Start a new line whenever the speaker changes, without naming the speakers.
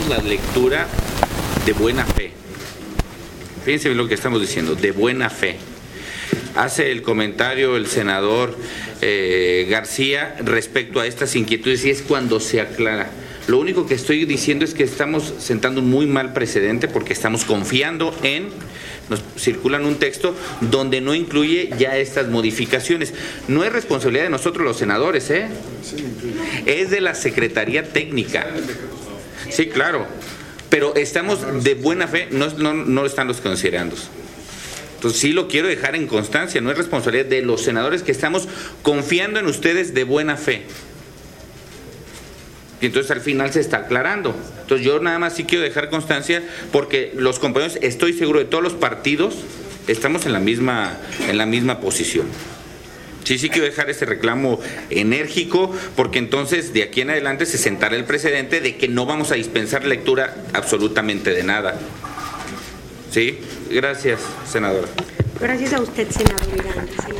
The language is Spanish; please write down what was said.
la lectura de buena fe. Fíjense bien lo que estamos diciendo, de buena fe. Hace el comentario el senador García respecto a estas inquietudes y es cuando se aclara. Lo único que estoy diciendo es que estamos sentando un muy mal precedente porque estamos confiando nos circulan un texto donde no incluye ya estas modificaciones. No es responsabilidad de nosotros los senadores, es de la Secretaría Técnica. Sí, claro, pero estamos de buena fe, no están los considerando. Entonces sí lo quiero dejar en constancia, no es responsabilidad de los senadores que estamos confiando en ustedes de buena fe. Y entonces al final se está aclarando. Entonces yo nada más sí quiero dejar constancia porque los compañeros, estoy seguro de todos los partidos, estamos en la misma posición. Sí quiero dejar ese reclamo enérgico porque entonces de aquí en adelante se sentará el precedente de que no vamos a dispensar lectura absolutamente de nada. Sí, gracias, senadora.
Gracias a usted, senador Miranda.